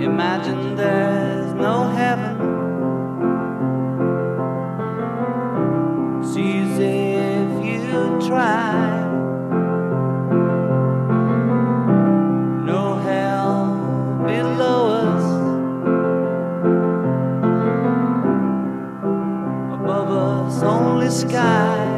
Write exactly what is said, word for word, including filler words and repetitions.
Imagine there's no heaven. It's easy if you try. No hell below us, above us only sky.